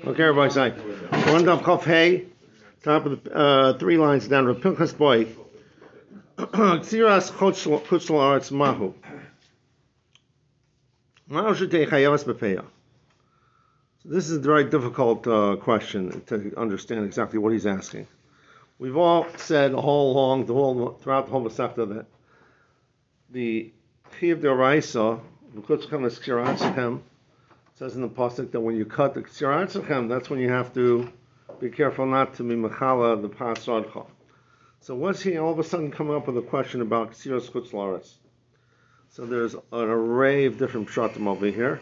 Okay, everybody say. One up Chaf Hey, top of the 3 lines down. Rav Pinchas Boy. Ksiras Chutz La'aretz Mahu. Mahu Shetei Chayavas B'Peya. This is a very difficult question to understand exactly what he's asking. We've all said throughout the whole Masechta that the Chiyav D'Oraisa, Chutz Chamas Ksiras Sechem, says in the pasuk that when you cut the Ksiras Sechem, that's when you have to be careful not to be Mechala the Pas Radcha. So what's he all of a sudden coming up with a question about Ksiras Chutz La'aretz? So there's an array of different pshatim over here.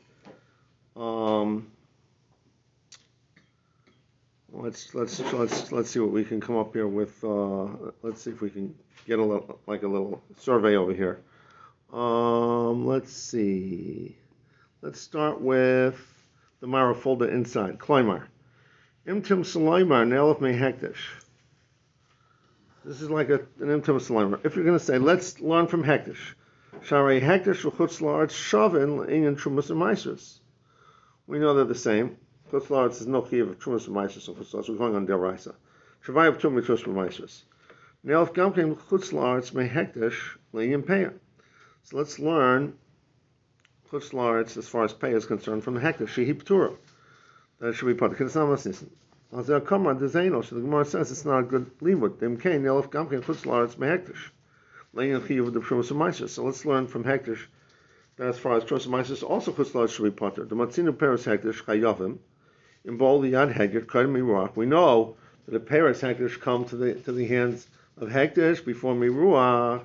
Let's see what we can come up here with. Let's see if we can get a little survey over here. Let's see. Let's start with the Mara folder inside. Kloimar. Imtim Saloimar Nelef Me Hektish. This is like an Imtim Saloimar. If you're going to say, let's learn from Hektish. Sharei Hektish Chutz La'aretz Shavin Inyan Trumas U'Maisros. We know they're the same. Chutz La'aretz is no chiyuv of Trumas U'Maisros, so Chutz La'aretz we're going on D'Oraisa. Shavai of Trumas U'Maisros. Nelef Gamkein Chutz La'aretz Me Hektish L'inyan Peya. So let's learn Chutz La'aretz as far as Peya is concerned from the Hektish. Shehi P'tura. That should be part of the Kedusam Nissen. As there come on Dezeno, so the Gemara says it's not a good limud. Demkein Nelef Gamkein Chutz La'aretz Me Hektish. L'inyan chiyuv of the Trumas U'Maisros. So let's learn from Hektish that as far as Trumas U'Maisros, also Chutz La'aretz should be part of the Matzinu Peres Hektish Chayavim. In Bol Yad Heged Kadim Miruach, we know that the Peres Hektish come to the hands of Hektish before Miruach.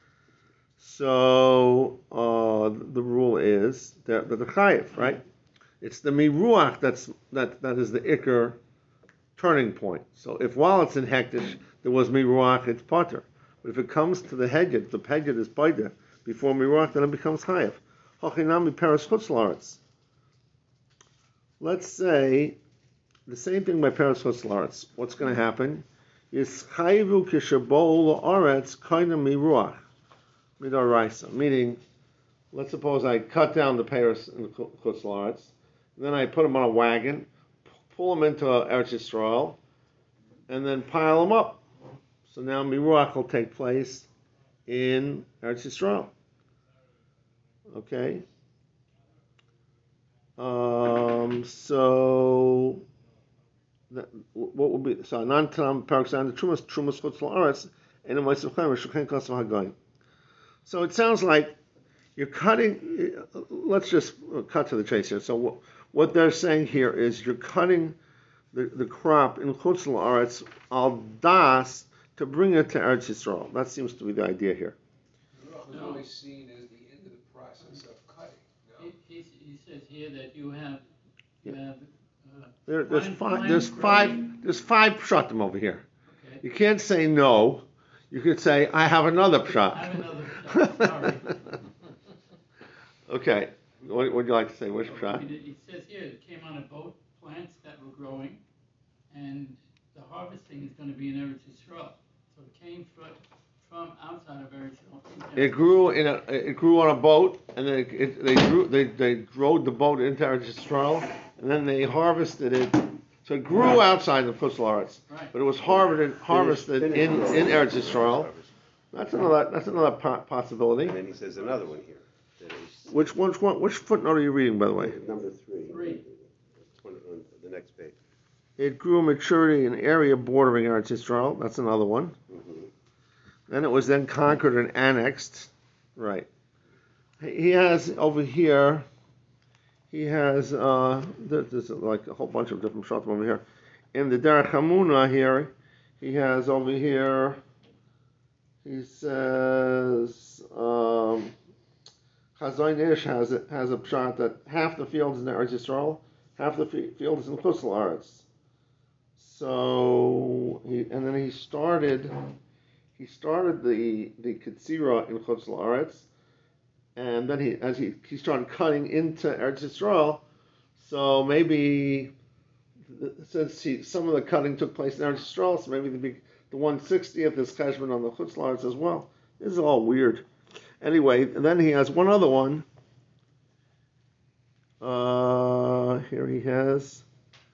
So the rule is that the Chayiv, right? It's the Miruach that is the Iker turning point. So if while it's in Hektish there was Miruach, it's Potter. But if it comes to the Heged, the Heged is Baida before Miruach, then it becomes Chayiv. Hachinami Peres Chutz La'aretz. Let's say the same thing by Peres Chutz La'aretz. What's going to happen is Chayivu Kishabol La'aretz Kaina Miruach Midoraisa. Meaning, let's suppose I cut down the Peres in the Chutz La'aretz, then I put them on a wagon, pull them into Eretz Yisrael, and then pile them up. So now Miruach will take place in Eretz Yisrael. Okay. So what would be so non-tam paraksan the trumas chutz la'aretz and ma'asav chayim shulchan kasav hagayim. So it sounds like you're cutting. Let's just cut to the chase here. So what they're saying here is you're cutting the crop in chutz la'aretz al das to bring it to Eretz Yisrael. That seems to be the idea here. It's always seen as the end of the process of cutting. No? He says here that you have. There's five pshatim over here. Okay. You can't say no. You could say I have another pshat. I have another pshat. Sorry. Okay. What would you like to say? Which pshat? It says here it came on a boat, plants that were growing, and the harvesting is going to be in Eretz Yisrael. So it came from outside of Eretz Yisrael. It grew on a boat, and then they rowed the boat into Eretz Yisrael, and then they harvested it. So it grew outside the Chutz La'aretz, right. But it was harvested in Eretz Yisrael. That's another possibility. And then he says another one here. Which footnote are you reading, by the way? Number 3. 3. On the next page. It grew maturity in area bordering Eretz Yisrael. That's another one. Mm-hmm. Then it was then conquered and annexed. Right. He has over here. He has there's like a whole bunch of different shots over here. In the Derech Hamuna here, he has over here. He says Chazon Ish has a pshat that half the field is in Eretz Yisrael, half the field is in Chutz La'aretz. So then he started the Ketzira in Chutz La'aretz, and then he started cutting into Eretz Yisrael. So maybe since some of the cutting took place in Eretz Yisrael, so maybe the 1/60th is cheshbon on the Chutz La'aretz as well. This is all weird. Anyway, and then he has one other one. Here he has.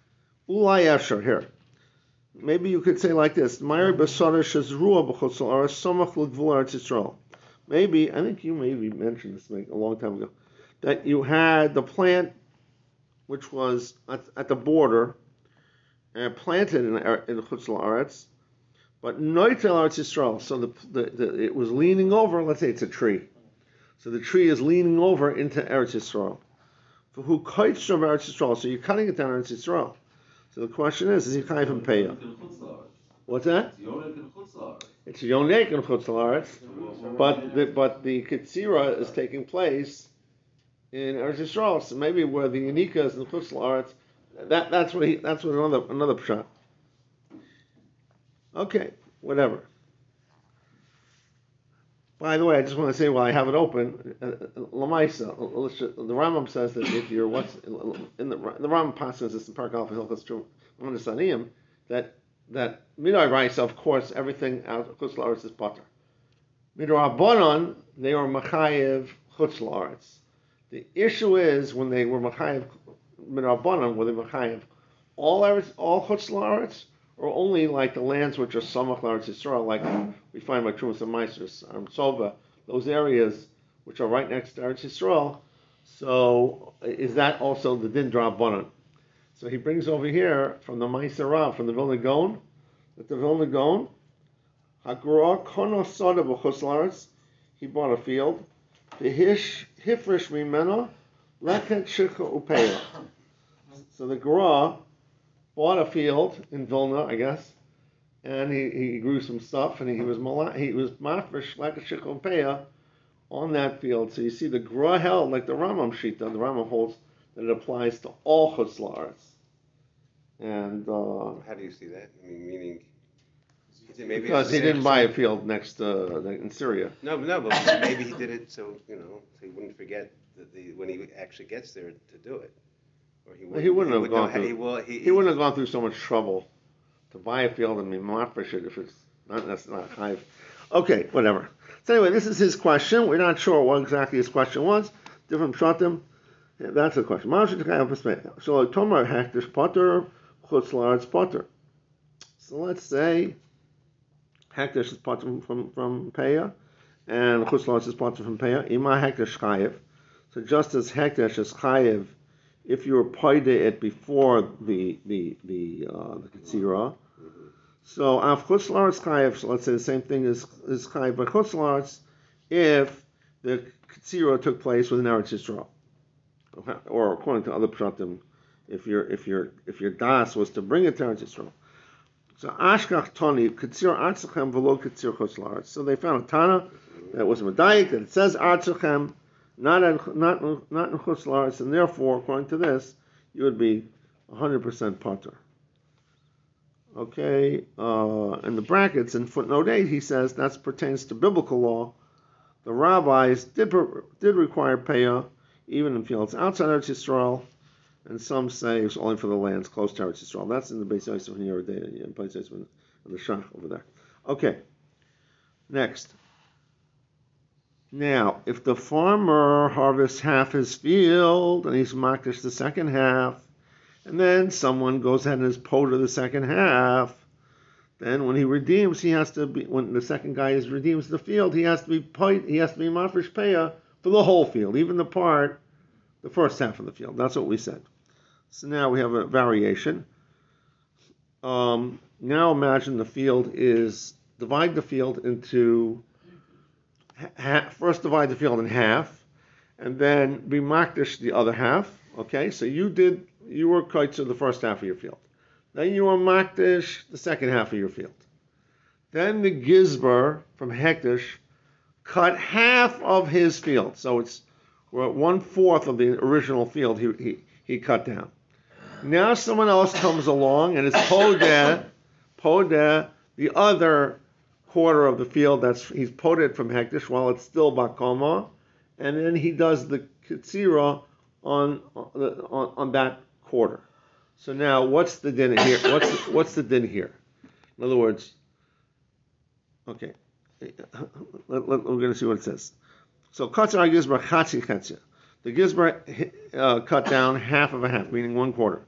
Ulai Esher, here. Maybe you could say like this: Mayri Basara Shazrua B'chutz La'aretz Samach L'Gvul Eretz Yisrael. Maybe, I think you maybe mentioned this a long time ago, that you had the plant which was at the border and planted in Chutz La'aretz, but Noitel Eretz Yisrael. So it was leaning over. Let's say it's a tree. So the tree is leaning over into Eretz Yisrael. For who kites from Eretz Yisrael? So you're cutting it down Eretz Yisrael. So the question is he kind of pay? What's that? It's Yonek in Chutz La'aretz, but the Ketzira is taking place in Eretz Yisrael. So maybe where the Yanika is in Chutz La'aretz, that's what another pshat. Okay, whatever. By the way, I just want to say while I have it open, Lamaisa, the Rambam says that if you're in the Rambam passes this in Park Alpha Hilchos True Saniyim, that Midai Raisa, of course, everything out of Chutz La'aretz is potter. Midai Rabbanon, they are Machayev Chutz La'aretz. The issue is when they were Machayev Midai Rabbanon, were they Machayev all Chutz La'aretz, or only like the lands which are Samach La'aretz Yisrael, like we find by Trumas and Meisers, Sova, those areas which are right next to Eretz Yisrael. So is that also the Din Drabanan? So he brings over here from the Meiser Rav, from the Vilna Gaon, that the Vilna Gaon, Hagra Kono Soda B'chutz La'aretz, he bought a field, V'hish Hifresh Mimena, Leket Shikha Upeya. So the Gra bought a field in Vilna, I guess, and he grew some stuff, and he was mafresh like a shikhopeya on that field. So you see, the Gra held like the Rambam Shita. The Rambam holds that it applies to all Chutz La'aretz. And how do you see that? I mean, meaning maybe because he didn't buy a field next in Syria. No, but maybe he did it so he wouldn't forget when he actually gets there to do it. Or he wouldn't have gone through so much trouble to buy a field and be mafresh it if that's not high. Okay, whatever. So anyway, this is his question. We're not sure what exactly his question was. Different pshatim. Yeah, that's the question. So Tomar Hektish Potter, Chutz La'aretz Potter. So let's say Hektish is Potter from Peah, and Chutz La'aretz is Potter from Peah. Ima Hektish Chayev. So just as Hektish is Chayev, if you were paid it before the Ketzira, so Av Chutz La'aretz Chayev, so let's say the same thing is Chayev by Chutz La'aretz if the Ketzira took place with an Eretz Yisrael, or according to other pshatim, if your das was to bring it to Eretz Yisrael. So Ashkach Tani Ketzir Artzachem v'lo Ketzir Chutz La'aretz. So they found a Tana that was Medayik that it says Artzachem, not in Chutz La'aretz, and therefore, according to this, you would be 100% potter. Okay, in the brackets in footnote 8, he says that pertains to biblical law. The rabbis did require payah even in fields outside Eretz Yisrael, and some say it's only for the lands close to Eretz Yisrael. That's in the Beis Yosef and Yerodei, and Beis Yosef and the Shach over there. Okay, next. Now, if the farmer harvests half his field and he's makdish the second half, and then someone goes ahead and is poter the second half, then when he redeems, when the second guy redeems the field, he has to be mafresh payah for the whole field, even the first half of the field. That's what we said. So now we have a variation. Now imagine divide the field into first divide the field in half, and then be makdish the other half. Okay, so you were kaitzer the first half of your field. Then you were makdish the second half of your field. Then the gizbar from hektish cut half of his field. So we're at 1/4 of the original field he cut down. Now someone else comes along and is podeh the other quarter of the field he's poded from hektish while it's still bakoma, and then he does the ketzira on that quarter. So now what's the din here? What's the din here? In other words, okay, we're going to see what it says. So katzar gizbar chatzi chetzia. The gizbar cut down half of a half, meaning 1/4.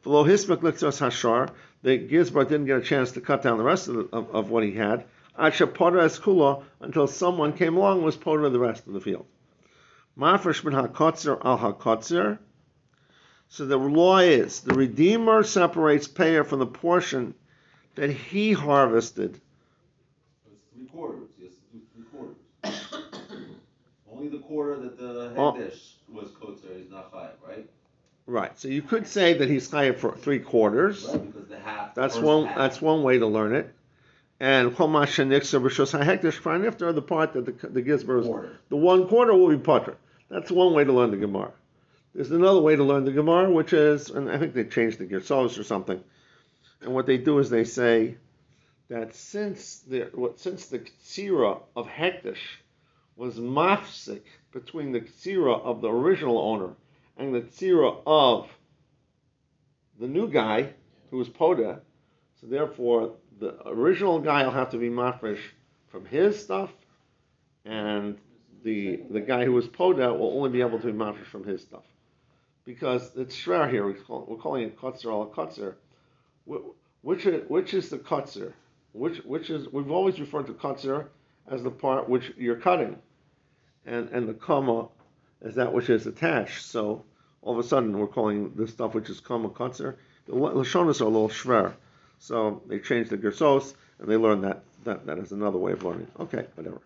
Below Hismak Liktos Hashar, the Gizbar didn't get a chance to cut down the rest of what he had. Asha Poda Eskula, until someone came along and was Poda the rest of the field. Mafresh bin HaKotzer al HaKotzer. So the law is the redeemer separates payer from the portion that he harvested. It's 3/4. Yes, 3/4. Only the quarter that the hekdesh was kotzer is not chayav, right? Right. So you could say that he's chayav for 3/4. Right, because the half. That's first one. half. That's one way to learn it. And kol mashenixer b'shos hahekdesh pranifter, the part that the gizbar is, Quarter. the 1/4 will be potter. That's one way to learn the Gemara. There's another way to learn the Gemara, which is, and I think they changed the Gersos or something. And what they do is they say that since the Ktsira of Hekdesh was mafsik between the Ktsira of the original owner and the Ktsira of the new guy who was Poda, so therefore the original guy will have to be mafresh from his stuff, and the guy who was Poda will only be able to be mafresh from his stuff. Because it's shver here, we're calling it kotzer al kotzer. Which is the kotzer? Which is, we've always referred to kotzer as the part which you're cutting, and the kama as that which is attached. So all of a sudden we're calling the stuff which is kama kotzer. The lashonos are a little shver, so they changed the gersos and they learned that is another way of learning. Okay, whatever.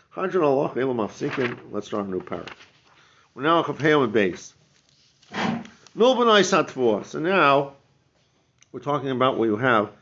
Let's start a new paragraph. We're now at Chaf base. So now we're talking about where you have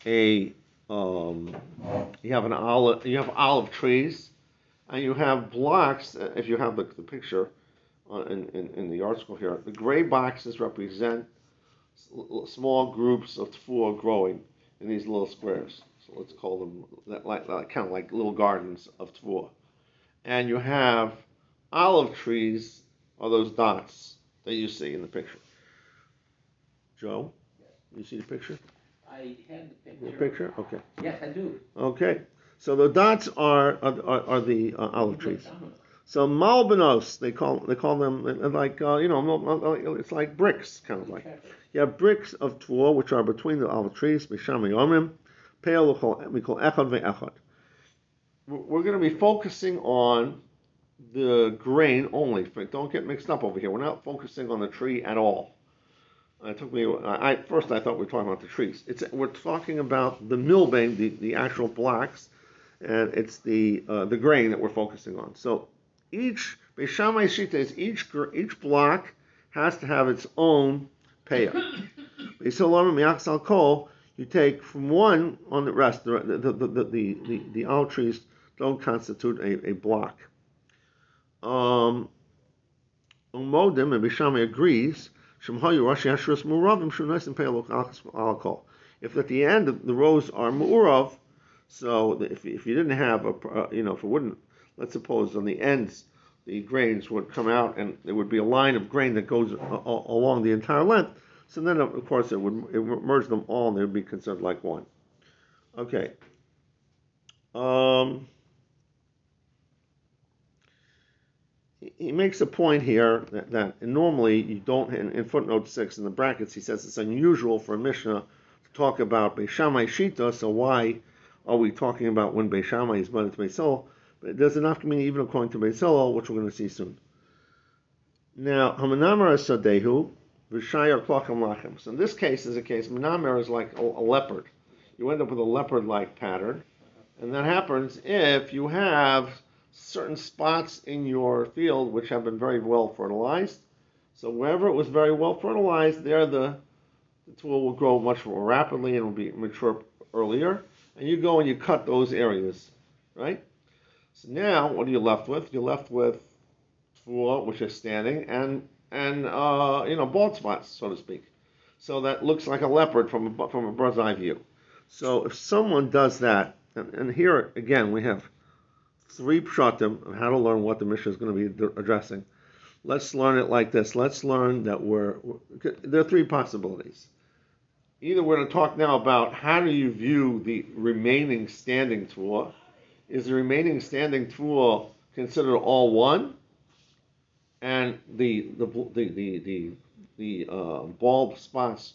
olive trees, and you have blocks. If you have the picture in the article here, the gray boxes represent small groups of tefua growing in these little squares. So let's call them kind of like little gardens of tefua. And you have olive trees, are those dots that you see in the picture. Joe, you see the picture? I had the picture. The picture? Okay. Yes, I do. Okay. So the dots are the olive trees. So malbanos, they call them like it's like bricks, kind of like. You have bricks of tefua which are between the olive trees. Misham yomim, peil we call echad ve'echad. We're going to be focusing on the grain only. Don't get mixed up over here. We're not focusing on the tree at all. First I thought we were talking about the trees. We're talking about the milbane, the actual blocks, and it's the grain that we're focusing on. So each Beishamai Shita is each block has to have its own payah. Beisolam miyaksal kol, you take from one on the rest. The olive trees don't constitute a block. Umodim, and Beishamai agrees. If at the end the rows are mu'urav, so if you didn't have if it wouldn't, let's suppose on the ends the grains would come out and there would be a line of grain that goes along the entire length, so then of course it would merge them all and they would be considered like one. Okay. He makes a point here that normally you don't, in footnote 6 in the brackets, he says it's unusual for a Mishnah to talk about Beishamai Shita, so why are we talking about when Beishamai is brought to Beis Hillel? But there's enough meaning even according to Beis Hillel, which we're going to see soon. Now, Hamanamar Sadehu, V'shayar Klacham Lachem. So in this case is a case, Manamar is like a leopard. You end up with a leopard-like pattern, and that happens if you have certain spots in your field which have been very well fertilized. So wherever it was very well fertilized, there the tool will grow much more rapidly and will be mature earlier. And you go and you cut those areas, right? So now what are you left with? You're left with tefua, which is standing, and bald spots, so to speak. So that looks like a leopard from a bird's eye view. So if someone does that, and here again we have 3 pshatim of how to learn what the Mishnah is going to be addressing. Let's learn it like this. Let's learn that there are 3 possibilities. Either we're going to talk now about how do you view the remaining standing tefua. Is the remaining standing tefua considered all one? And the bald spots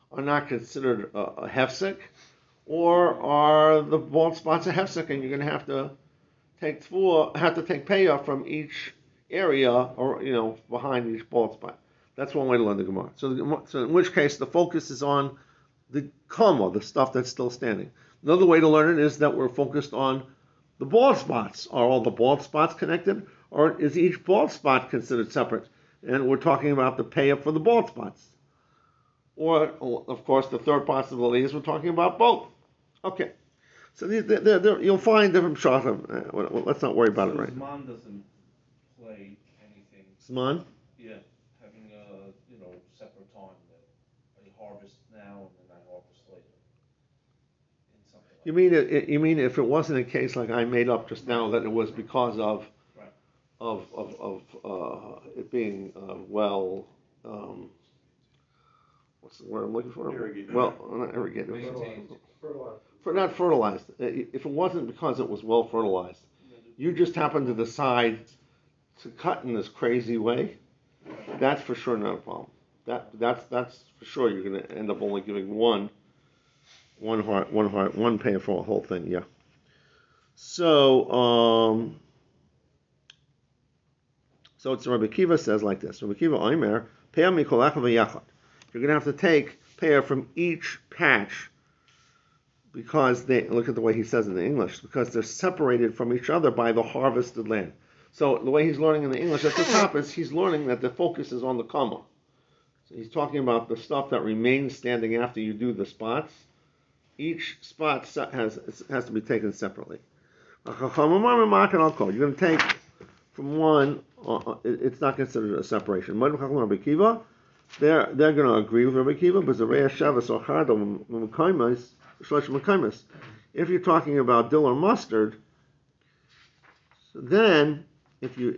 are not considered a hefsek, or are the bald spots a hefsek, and you're going to have to take payoff from each area, or behind each bald spot. That's one way to learn the Gemara. So in which case the focus is on the kama, the stuff that's still standing. Another way to learn it is that we're focused on the bald spots. Are all the bald spots connected, or is each bald spot considered separate? And we're talking about the payoff for the bald spots. Or, of course, the third possibility is we're talking about both. Okay. So you'll find different shots. Let's not worry about it right now. Zman doesn't play anything. Zman? Yeah, having a separate time that I harvest now and then I harvest later. In something like You mean if it wasn't a case like I made up just now that it was because of Right. of it being what's the word I'm looking for? Irrigated. Well, not irrigated. Maintained. Not fertilized. If it wasn't because it was well fertilized, you just happened to decide to cut in this crazy way, that's for sure not a problem. That's for sure you're going to end up only giving one payer for a whole thing. Yeah. So it's Rabbi Kiva says like this. Rabbi Kiva Omer, Peah mikol echad v'yachad. You're going to have to take pair from each patch because look at the way he says it in English, because they're separated from each other by the harvested land. So the way he's learning in the English at the top is he's learning that the focus is on the kama. So he's talking about the stuff that remains standing after you do the spots. Each spot has to be taken separately. You're going to take from one, it's not considered a separation. They're going to agree with Rabbi Kiva, but if you're talking about dill or mustard, so then if there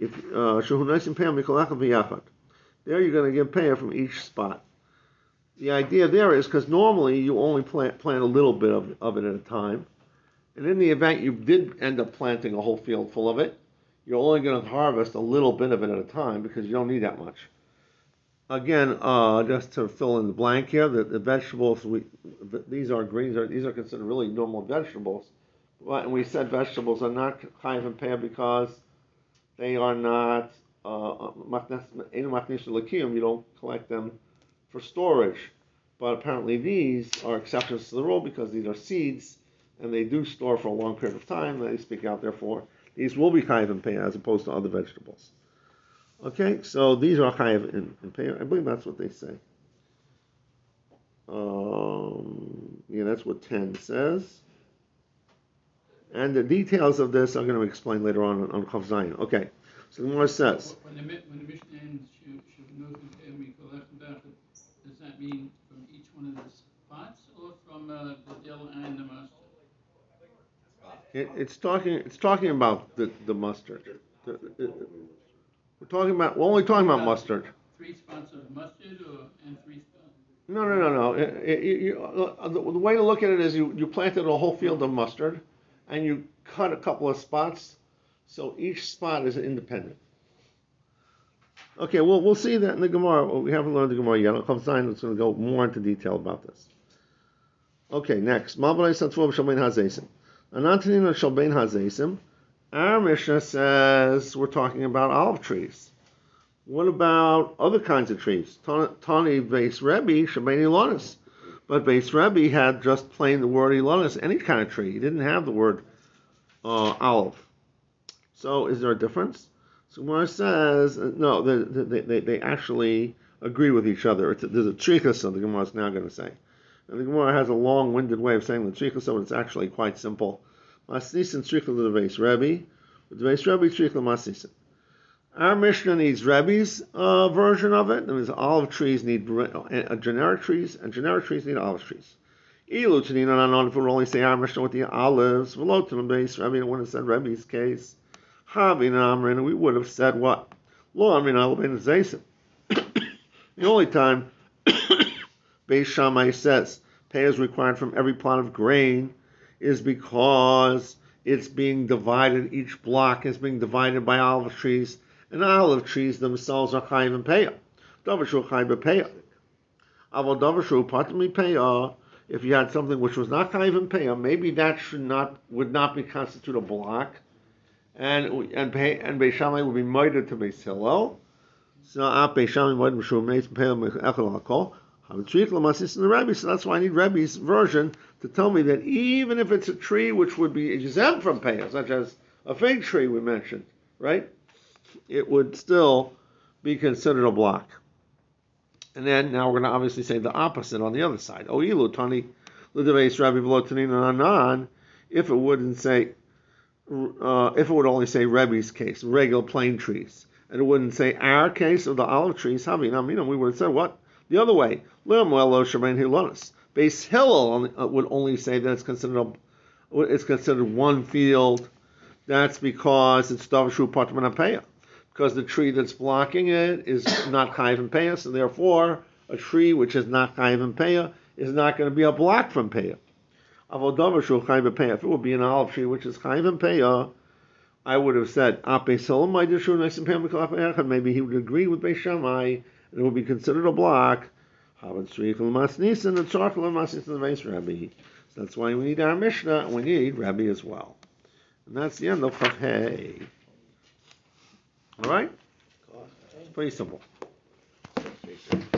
you're going to give payah from each spot. The idea there is because normally you only plant a little bit of it at a time, and in the event you did end up planting a whole field full of it, you're only going to harvest a little bit of it at a time because you don't need that much. Again, just to fill in the blank here, the vegetables, these are greens, these are considered really normal vegetables. And we said vegetables are not chayiv and payah because they are not you don't collect them for storage. But apparently these are exceptions to the rule because these are seeds and they do store for a long period of time. They speak out, therefore, these will be chayiv and payah as opposed to other vegetables. Okay, so these are chayiv in payah. I believe that's what they say. Yeah, that's what 10 says. And the details of this I'm going to explain later on Chav Zayin. Okay, so the Gemara says. When the Mishnah ends, does that mean from each one of the spots or from the dill and the mustard? It's talking about the mustard. We're only talking about mustard. 3 spots of mustard and 3 spots? No. The way to look at it is you planted a whole field of mustard, and you cut a couple of spots, so each spot is independent. Okay, we'll see that in the Gemara. We haven't learned the Gemara yet. I'll come sign. It's going to go more into detail about this. Okay, next. Our Mishnah says we're talking about olive trees. What about other kinds of trees? Tani Beis Rebbe Shabbein Ilonis. But Beis Rebbe had just plain the word Ilonis, any kind of tree. He didn't have the word olive. So is there a difference? So Gemara says, no, they actually agree with each other. There's a trichasa, the Gemara is now going to say. And the Gemara has a long-winded way of saying the trichasa, but it's actually quite simple. Masnisin trichla to the Beis Rebbe, with the Beis Rebbe trichla masnisin. Our Mishnah needs Rebbe's version of it. That means olive trees need generic trees, and generic trees need olive trees. Ilu Tanina Nanon, if we only say our Mishnah with the olives, Velo to the Beis Rebbe, it wouldn't have said Rebbe's case. Havin Amrin, we would have said what? Lo Amrin Alabin Zaysim. The only time Beis Shammai says pay is required from every plot of grain is because it's being divided, each block is being divided by olive trees, and olive trees themselves are chayiv and payah. Davashu chayiv and payah. If you had something which was not chayiv and payah, maybe that would not be constitute a block, and Beis Shammai would be moided to Beis Hillel. So Beis Shammai moided m'shu meis payah echel hakol. So that's why I need Rebbe's version to tell me that even if it's a tree which would be exempt from payah, such as a fig tree we mentioned, right? It would still be considered a block. And then now we're going to obviously say the opposite on the other side. Oilu tani l'deveis Rabbi v'lo tanina nanan. If it wouldn't say, if it would only say Rebbe's case, regular plain trees, and it wouldn't say our case of the olive trees, we would have said what? The other way. Beis Hillel would only say that it's considered one field. That's because it's davashu patman payah. Because the tree that's blocking it is not chayiv and payah, so therefore a tree which is not chayiv and payah is not going to be a block from payah. If it would be an olive tree which is chayiv and payah, I would have said maybe he would agree with Beis Shammai and it would be considered a block. So that's why we need our Mishnah and we need Rabbi as well. And that's the end of Chav Hey. All right? It's pretty simple.